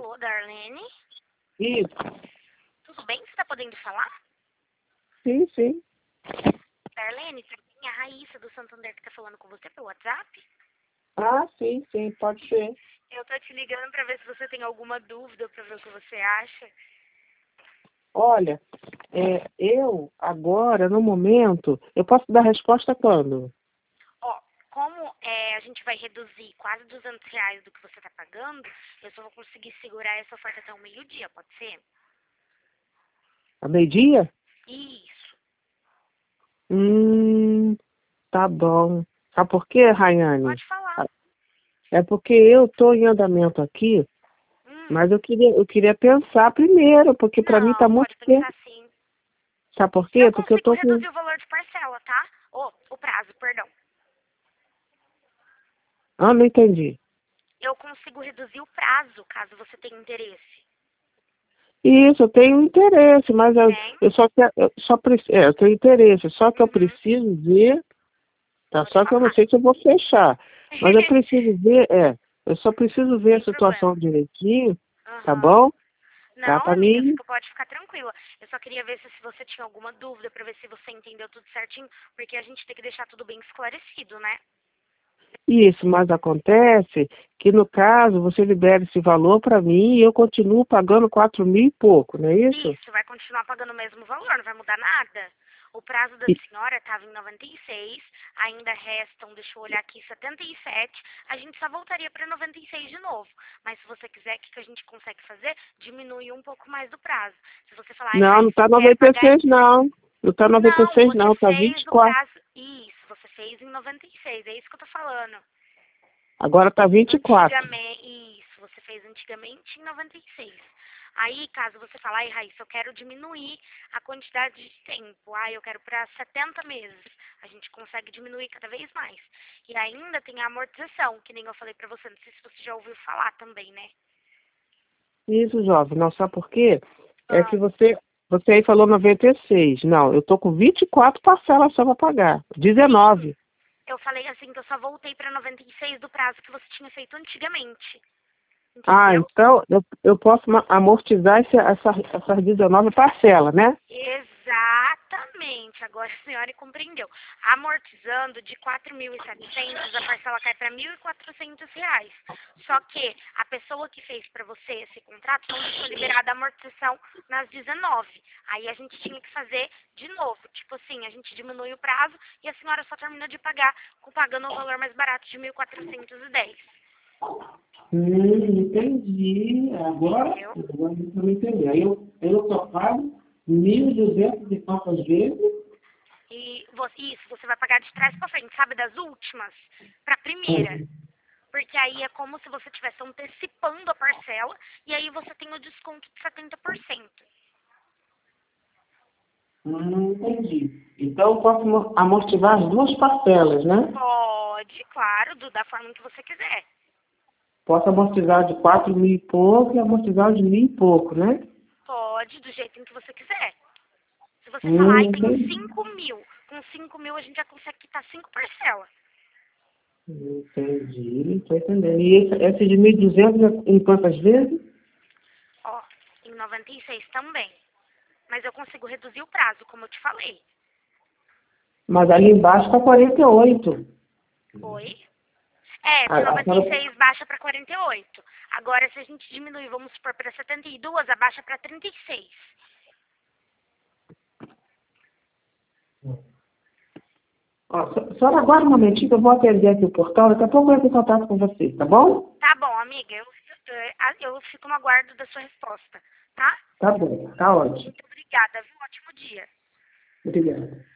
Alô, Darlene? Isso. Tudo bem? Você está podendo falar? Sim, sim. Darlene, tem a Raíssa do Santander que está falando com você pelo WhatsApp? Ah, sim, sim, pode ser. Eu tô te ligando para ver se você tem alguma dúvida, para ver o que você acha. Olha, eu agora, no momento, eu posso dar resposta quando? Ó, como a gente vai reduzir quase R$ 200 do que você está pagando, eu só vou conseguir segurar essa oferta até o meio-dia, pode ser? A meio-dia? Isso. Tá bom. Sabe por quê, Rayane? Pode falar. É porque eu estou em andamento aqui, mas eu queria pensar primeiro, porque para mim está Não, muito pode tempo. pensar sim. Sabe por Eu quê? Porque eu consigo estou com... reduzir o valor de parcela, tá? O prazo, perdão. Ah, não entendi. Eu consigo reduzir o prazo, caso você tenha interesse. Isso, eu tenho interesse, mas Tem? eu só quero, eu tenho interesse, só que eu Uhum. preciso ver, tá? Pode Só que eu não falar. sei se eu vou fechar, mas eu preciso ver, eu só preciso ver Sem a situação problema. direitinho, tá Aham. bom? Tá, Não, para amiga, mim, pode ficar tranquila. Eu só queria ver se você tinha alguma dúvida, pra ver se você entendeu tudo certinho, porque a gente tem que deixar tudo bem esclarecido, né? isso, mas acontece que no caso você libera esse valor para mim e eu continuo pagando 4.000 e pouco, não é isso? Isso, vai continuar pagando o mesmo valor, não vai mudar nada. O prazo da E- senhora estava em 96, ainda restam, deixa eu olhar aqui, 77. A gente só voltaria para 96 de novo. Mas se você quiser, o que a gente consegue fazer? Diminuir um pouco mais do prazo. Se você falar, ai, Não, não Raíssa, tá eu quero pagar 96 não, não tá 96 Não, você não, tá fez o 24. prazo. Isso, você fez em 96. É isso que eu tô falando. Agora tá 24. Antigamente. Isso, você fez antigamente em 96. Aí, caso você falar, ai, Raíssa, eu quero diminuir a quantidade de tempo. Ai, eu quero para 70 meses. A gente consegue diminuir cada vez mais. E ainda tem a amortização, que nem eu falei pra você. Não sei se você já ouviu falar também, né? Isso, jovem. Não, sabe por quê? É Ah, que você aí falou 96. Não, eu tô com 24 parcelas só para pagar. sim. 19. Eu falei assim que eu só voltei pra 96 do prazo que você tinha feito antigamente. Ah, Entendeu? então eu posso amortizar essas 19 parcelas, né? Exatamente. Agora a senhora compreendeu. Amortizando de 4.700, a parcela cai para R$ 1.400. Só que a pessoa que fez para você esse contrato não deixou liberada a amortização nas 19. Aí a gente tinha que fazer de novo. Tipo assim, a gente diminui o prazo e a senhora só termina de pagar pagando o valor mais barato de 1.410. Entendi. Agora Entendeu? eu não entendi. Aí eu só pago 1.200 e quantas vezes? E isso, você vai pagar de trás para frente, sabe, das últimas para a primeira. Porque aí é como se você estivesse antecipando a parcela e aí você tem o desconto de 70%. Entendi. Então eu posso amortizar as duas parcelas, né? Pode, claro, da forma que você quiser. Posso amortizar de 4.000 e pouco e amortizar de 1.000 e pouco, né? Pode, do jeito em que você quiser. Se você falar, ai, tenho Entendi. 5.000, com 5.000 a gente já consegue quitar 5 parcelas. Entendi, estou entendendo. E esse de 1.200 em quantas vezes? Ó, em 96 também. Mas eu consigo reduzir o prazo, como eu te falei. Mas ali embaixo está 48. Oi? É, A, de a senhora... 96 baixa para 48. Agora, se a gente diminuir, vamos supor, para 72, abaixa para 36. Ó, a senhora aguarda um momentinho que eu vou atender aqui o portão. Daqui a pouco eu entro em contato com você, tá bom? Tá bom, amiga. Eu fico no aguardo da sua resposta, tá? Tá bom, tá ótimo. Muito obrigada, viu? Ótimo dia. Obrigada.